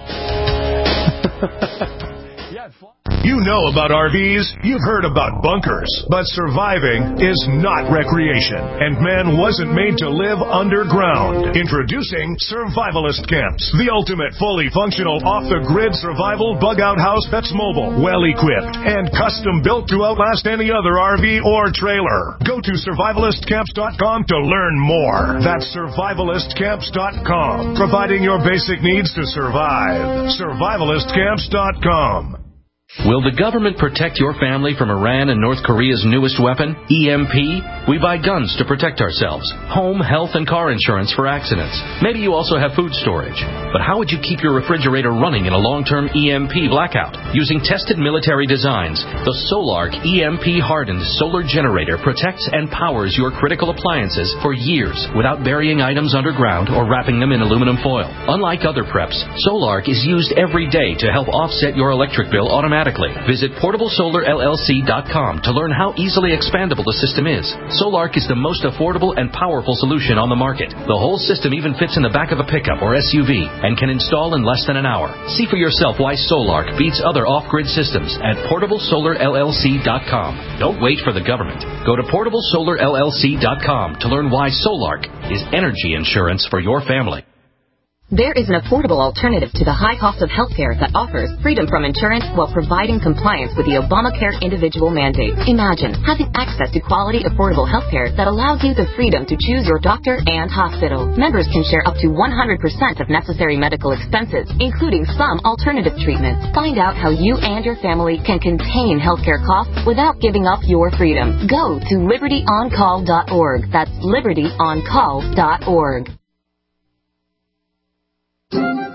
You know about R Vs, you've heard about bunkers, but surviving is not recreation, and man wasn't made to live underground. Introducing Survivalist Camps, the ultimate fully functional off-the-grid survival bug-out house that's mobile, well-equipped, and custom-built to outlast any other R V or trailer. Go to survivalist camps dot com to learn more. That's survivalist camps dot com, providing your basic needs to survive. survivalist camps dot com. Will the government protect your family from Iran and North Korea's newest weapon, E M P? We buy guns to protect ourselves, home, health, and car insurance for accidents. Maybe you also have food storage. But how would you keep your refrigerator running in a long-term E M P blackout? Using tested military designs, the Solark E M P-hardened solar generator protects and powers your critical appliances for years without burying items underground or wrapping them in aluminum foil. Unlike other preps, Solark is used every day to help offset your electric bill automatically. Visit portable solar L L C dot com to learn how easily expandable the system is. Solark is the most affordable and powerful solution on the market. The whole system even fits in the back of a pickup or S U V and can install in less than an hour. See for yourself why Solark beats other off-grid systems at portable solar L L C dot com. Don't wait for the government. Go to portable solar L L C dot com to learn why Solark is energy insurance for your family. There is an affordable alternative to the high cost of healthcare that offers freedom from insurance while providing compliance with the Obamacare individual mandate. Imagine having access to quality, affordable healthcare that allows you the freedom to choose your doctor and hospital. Members can share up to one hundred percent of necessary medical expenses, including some alternative treatments. Find out how you and your family can contain healthcare costs without giving up your freedom. Go to liberty on call dot org. That's liberty on call dot org.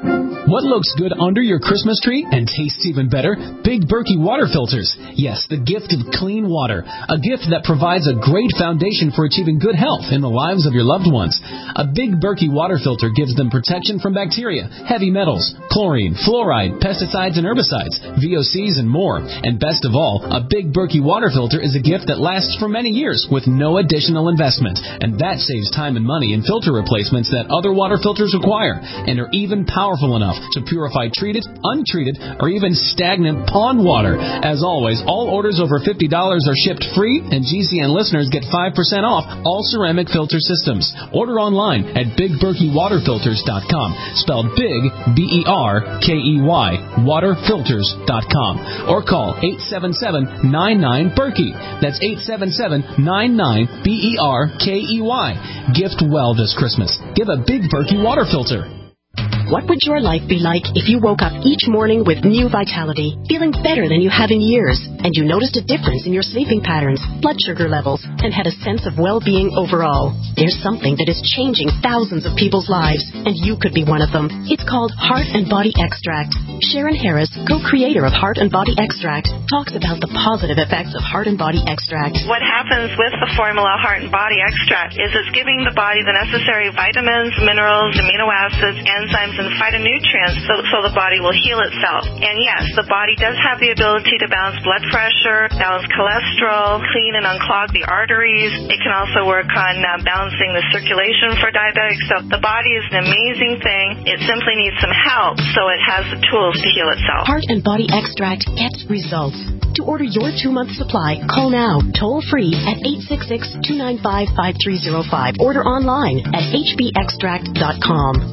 What looks good under your Christmas tree and tastes even better? Big Berkey water filters. Yes, the gift of clean water. A gift that provides a great foundation for achieving good health in the lives of your loved ones. A Big Berkey water filter gives them protection from bacteria, heavy metals, chlorine, fluoride, pesticides and herbicides, V O Cs and more. And best of all, a Big Berkey water filter is a gift that lasts for many years with no additional investment. And that saves time and money in filter replacements that other water filters require and are even powerful enough to purify treated, untreated, or even stagnant pond water. As always, all orders over fifty dollars are shipped free, and G C N listeners get five percent off all ceramic filter systems. Order online at big berkey water filters dot com, spelled big, B E R K E Y, water filters dot com, or call eight seven seven, nine nine, Berkey. That's eight seven seven, nine nine, B E R K E Y. Gift well this Christmas. Give a Big Berkey water filter. What would your life be like if you woke up each morning with new vitality, feeling better than you have in years, and you noticed a difference in your sleeping patterns, blood sugar levels, and had a sense of well-being overall? There's something that is changing thousands of people's lives, and you could be one of them. It's called Heart and Body Extract. Sharon Harris, co-creator of Heart and Body Extract, talks about the positive effects of Heart and Body Extract. What happens with the formula Heart and Body Extract is it's giving the body the necessary vitamins, minerals, amino acids, enzymes, and phytonutrients so, so the body will heal itself. And yes, the body does have the ability to balance blood pressure, balance cholesterol, clean and unclog the arteries. It can also work on uh, balancing the circulation for diabetics. So the body is an amazing thing. It simply needs some help so it has the tools to heal itself. Heart and Body Extract gets results. To order your two-month supply, call now, toll-free at eight six six, two nine five, five three zero five. Order online at h b extract dot com.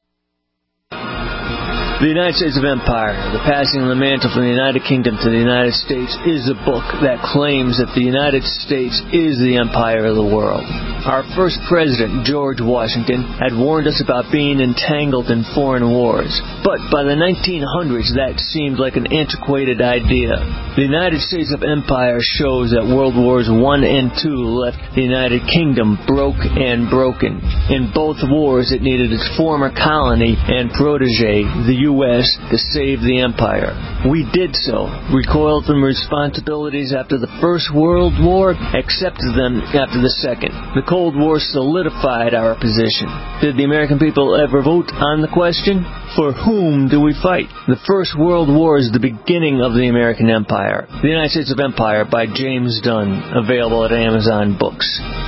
The United States of Empire, The Passing of the Mantle from the United Kingdom to the United States, is a book that claims that the United States is the empire of the world. Our first president, George Washington, had warned us about being entangled in foreign wars. But by the nineteen hundreds, that seemed like an antiquated idea. The United States of Empire shows that World Wars One and Two left the United Kingdom broke and broken. In both wars, it needed its former colony and protege, the U S, to save the empire. We did so, recoiled from responsibilities after the First World War, accepted them after the Second. The Cold War solidified our position. Did the American people ever vote on the question? For whom do we fight? The First World War is the beginning of the American Empire. The United States of Empire by James Dunn, available at Amazon Books.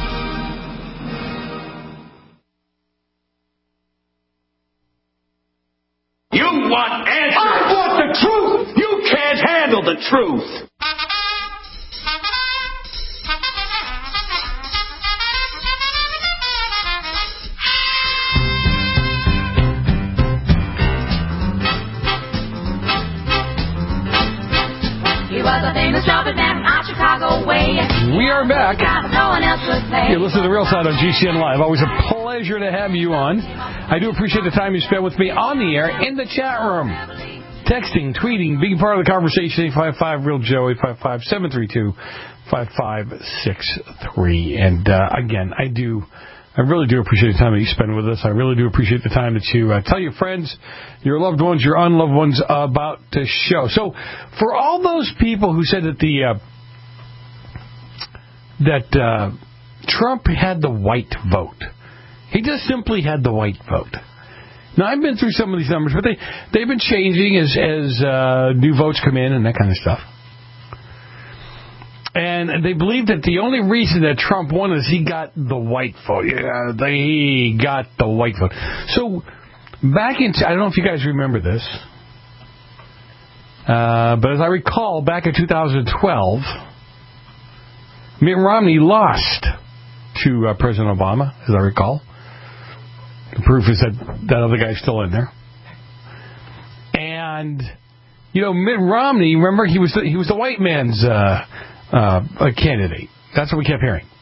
You want answers! I want the truth! You can't handle the truth! He was a famous trumpet man out Chicago way. We are back. No one else would play. You're listening to The Real Side on G C N Live. Always a pleasure to have you on. I do appreciate the time you spent with me on the air in the chat room. Texting, tweeting, being part of the conversation, eight five five, real Joe, eight five five, seven three two, five five six three. And uh, again, I do, I really do appreciate the time that you spend with us. I really do appreciate the time that you uh, tell your friends, your loved ones, your unloved ones about the show. So for all those people who said that the uh, that uh, Trump had the white vote, he just simply had the white vote. Now, I've been through some of these numbers, but they, they've been changing as, as uh, new votes come in and that kind of stuff. And they believe that the only reason that Trump won is he got the white vote. Yeah, they got the white vote. So, back in, I don't know if you guys remember this, uh, but as I recall, back in two thousand twelve, Mitt Romney lost to uh, President Obama, as I recall. The proof is that that other guy's still in there. And, you know, Mitt Romney, remember, he was the, he was the white man's uh, uh, candidate. That's what we kept hearing.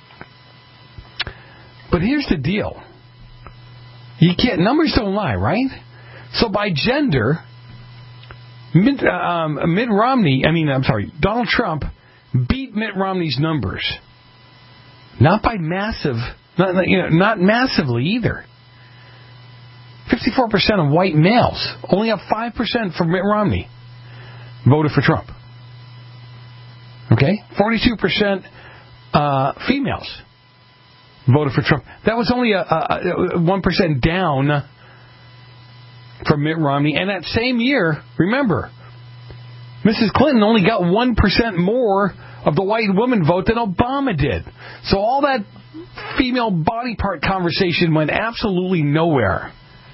But here's the deal. You can't, numbers don't lie, right? So by gender, Mitt, um, Mitt Romney, I mean, I'm sorry, Donald Trump beat Mitt Romney's numbers. Not by massive, not, you know, not massively either. fifty-four percent of white males, only up five percent for Mitt Romney, voted for Trump. Okay? forty-two percent uh, females voted for Trump. That was only a, a, a one percent down from Mitt Romney. And that same year, remember, Missus Clinton only got one percent more of the white woman vote than Obama did. So all that female body part conversation went absolutely nowhere.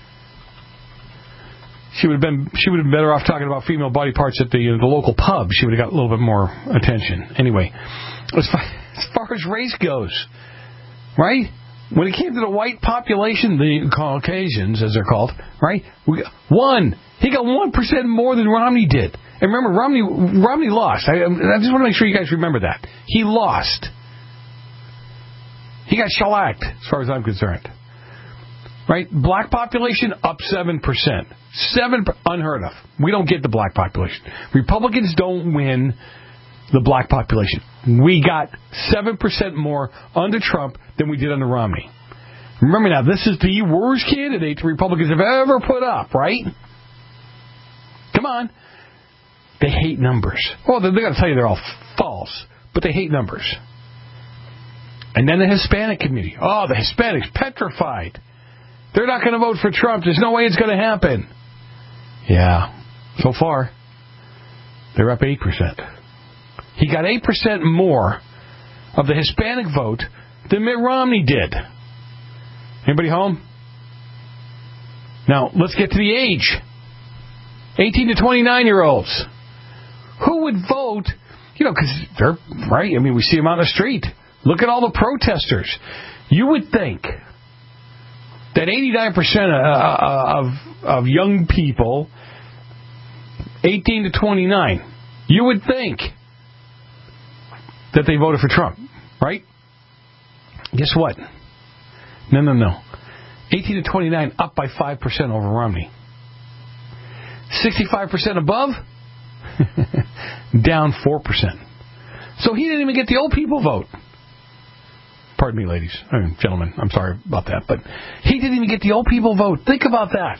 She would have been she would have been better off talking about female body parts at the uh, the local pub. She would have got a little bit more attention. Anyway, as far, as far as race goes, right? When it came to the white population, the Caucasians, as they're called, right? We got one. He got one percent more than Romney did. And remember, Romney Romney lost. I, I just want to make sure you guys remember that. He lost. He got shellacked, as far as I'm concerned. Right? Black population up seven percent. Seven, unheard of. We don't get the black population. Republicans don't win the black population. We got seven percent more under Trump than we did under Romney. Remember now, this is the worst candidate the Republicans have ever put up, right? Come on. They hate numbers. Well, they're going to tell you they're all false, but they hate numbers. And then the Hispanic community. Oh, the Hispanics petrified. They're not going to vote for Trump. There's no way it's going to happen. Yeah, so far, they're up eight percent. He got eight percent more of the Hispanic vote than Mitt Romney did. Anybody home? Now, let's get to the age. eighteen to twenty-nine-year-olds. Who would vote? You know, because they're, right? I mean, we see them out on the street. Look at all the protesters. You would think that eighty-nine percent of, of, of young people, eighteen to twenty-nine, you would think that they voted for Trump, right? Guess what? No, no, no. eighteen to twenty-nine up by five percent over Romney. sixty-five percent above, down four percent. So he didn't even get the old people vote. Pardon me, ladies, I mean, gentlemen, I'm sorry about that, but he didn't even get the old people vote. Think about that.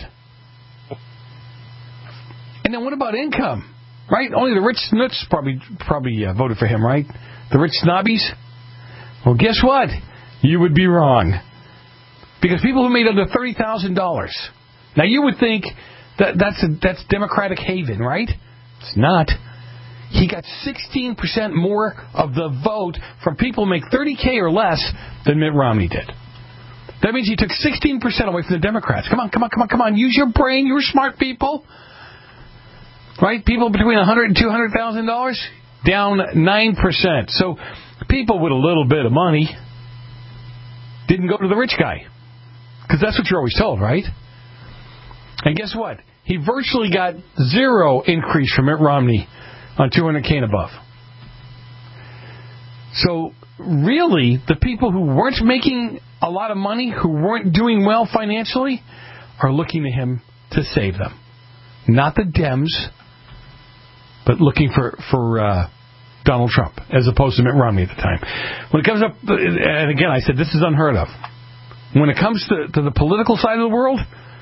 And then what about income? Right? Only the rich snuts probably probably uh, voted for him, right? The rich snobbies? Well, guess what? You would be wrong. Because people who made under thirty thousand dollars. Now, you would think that that's, a, that's Democratic haven, right? It's not. He got sixteen percent more of the vote from people who make thirty thousand or less than Mitt Romney did. That means he took sixteen percent away from the Democrats. Come on, come on, come on, come on. Use your brain. You're smart people. Right? People between one hundred thousand dollars and two hundred thousand dollars, down nine percent. So people with a little bit of money didn't go to the rich guy. Because that's what you're always told, right? And guess what? He virtually got zero increase from Mitt Romney on two hundred thousand and above. So really, the people who weren't making a lot of money, who weren't doing well financially, are looking to him to save them. Not the Dems, but looking for, for uh, Donald Trump, as opposed to Mitt Romney at the time. When it comes up, and again, I said this is unheard of. When it comes to, to the political side of the world,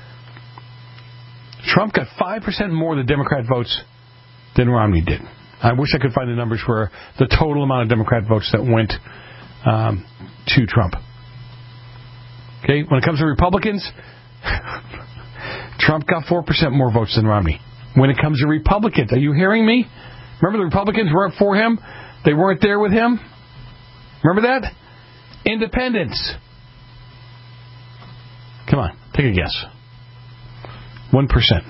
Trump got five percent more of the Democrat votes than Romney did. I wish I could find the numbers for the total amount of Democrat votes that went um, to Trump. Okay, when it comes to Republicans, Trump got four percent more votes than Romney. When it comes to Republicans, are you hearing me? Remember the Republicans weren't for him? They weren't there with him? Remember that? Independents. Come on, take a guess. one percent.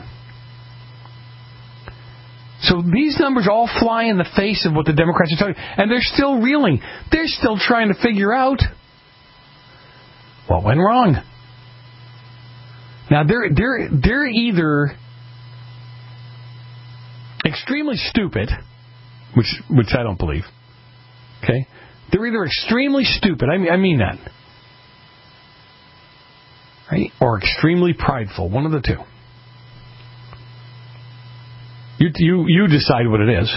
So these numbers all fly in the face of what the Democrats are telling you. And they're still reeling. They're still trying to figure out what went wrong. Now, they're, they're, they're either extremely stupid, which, which I don't believe. Okay? They're either extremely stupid, I mean, I mean that. Right? Or extremely prideful. One of the two. You, you you decide what it is.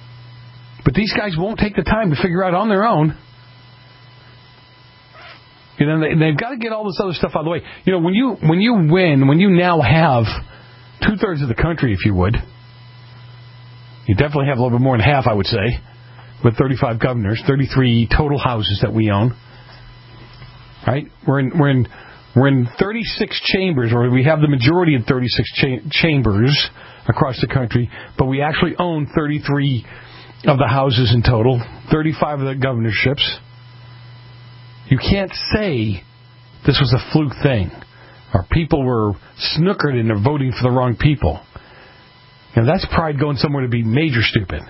But these guys won't take the time to figure out on their own You know, they, they've got to get all this other stuff out of the way. You know, when you when you win, when you now have two-thirds of the country, if you would, you definitely have a little bit more than half, I would say, with thirty-five governors, thirty-three total houses that we own. Right? We're in we're in we're in thirty-six chambers, or we have the majority of thirty-six cha- chambers across the country, but we actually own thirty-three of the houses in total, thirty-five of the governorships. You can't say this was a fluke thing, or people were snookered into voting for the wrong people. You know, that's pride going somewhere to be major stupid.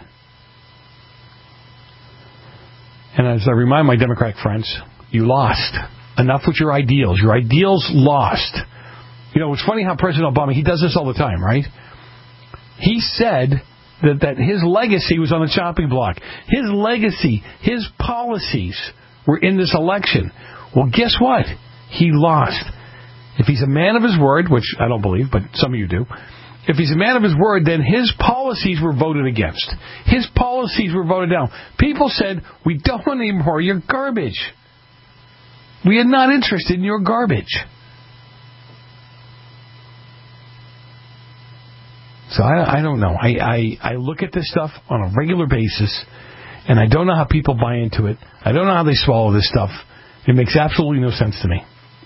And as I remind my Democratic friends, you lost. Enough with your ideals. Your ideals lost. You know, it's funny how President Obama, he does this all the time, right? He said that, that his legacy was on the chopping block. His legacy, his policies were in this election. Well, guess what? He lost. If he's a man of his word, which I don't believe, but some of you do, if he's a man of his word, then his policies were voted against. His policies were voted down. People said, we don't want any more of your garbage. We are not interested in your garbage. So I, I don't know. I, I, I look at this stuff on a regular basis, and I don't know how people buy into it. I don't know how they swallow this stuff. It makes absolutely no sense to me.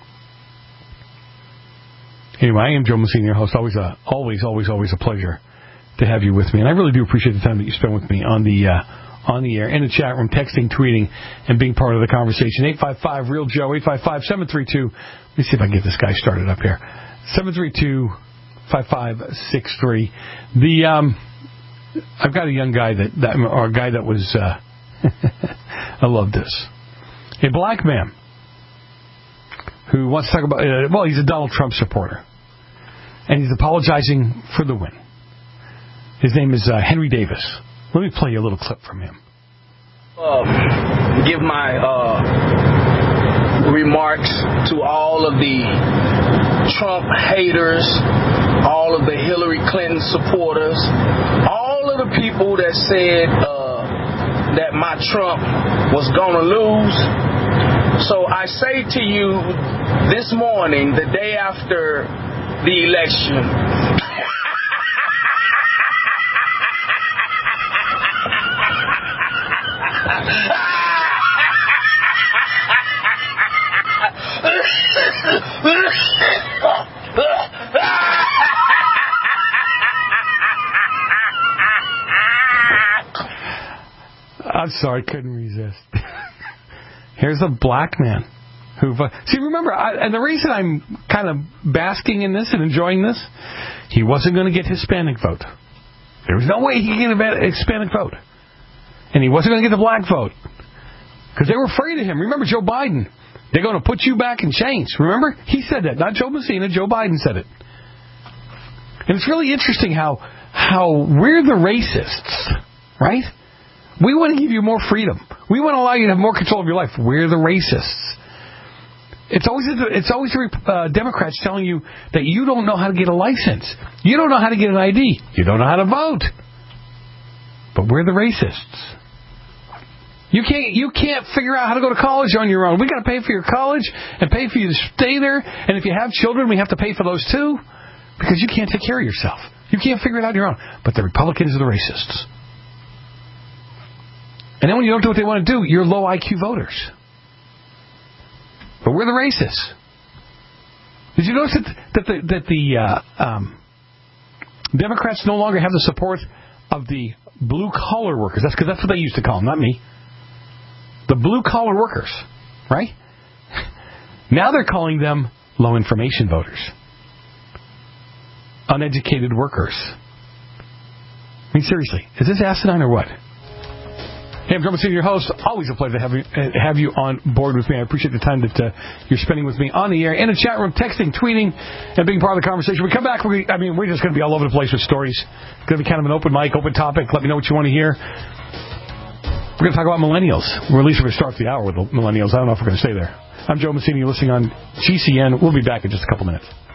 Anyway, I am Joe Messina, your host. Always, a, always, always, always a pleasure to have you with me, and I really do appreciate the time that you spend with me on the uh, on the air, in the chat room, texting, tweeting, and being part of the conversation. eight five five, real Joe, eight five five, seven three two. Let me see if I can get this guy started up here. seven three two, five five six three. The um, I've got a young guy that, that or a guy that was. Uh, I love this. A black man who wants to talk about. Uh, well, he's a Donald Trump supporter, and he's apologizing for the win. His name is uh, Henry Davis. Let me play you a little clip from him. Uh, give my uh, remarks to all of the Trump haters, all of the Hillary Clinton supporters, all of the people that said uh, that my Trump was going to lose. So I say to you this morning, the day after the election, I'm sorry, couldn't resist. Here's a black man who... See, remember, I, and the reason I'm kind of basking in this and enjoying this, he wasn't going to get Hispanic vote. There was no way he could get a Hispanic vote. And he wasn't going to get the black vote. Because they were afraid of him. Remember, Joe Biden. They're going to put you back in chains. Remember? He said that. Not Joe Messina. Joe Biden said it. And it's really interesting how how we're the racists, right? We want to give you more freedom. We want to allow you to have more control of your life. We're the racists. It's always it's always the uh, Democrats telling you that you don't know how to get a license. You don't know how to get an I D. You don't know how to vote. But we're the racists. You can't you can't figure out how to go to college on your own. We got to pay for your college and pay for you to stay there. And if you have children, we have to pay for those too, because you can't take care of yourself. You can't figure it out on your own. But the Republicans are the racists. And then when you don't do what they want to do, you're low I Q voters. But we're the racists. Did you notice that, that the, that the uh, um, Democrats no longer have the support of the blue-collar workers? That's because that's what they used to call them, not me. The blue-collar workers, right? Now they're calling them low-information voters. Uneducated workers. I mean, seriously, is this asinine or what? Hey, I'm Joe Messina, your host. Always a pleasure to have you, uh, have you on board with me. I appreciate the time that uh, you're spending with me on the air, in the chat room, texting, tweeting, and being part of the conversation. We come back, we, I mean, we're just going to be all over the place with stories. It's going to be kind of an open mic, open topic. Let me know what you want to hear. We're going to talk about millennials. Or at least we're going to start the hour with millennials. I don't know if we're going to stay there. I'm Joe Messina. You're listening on G C N. We'll be back in just a couple minutes.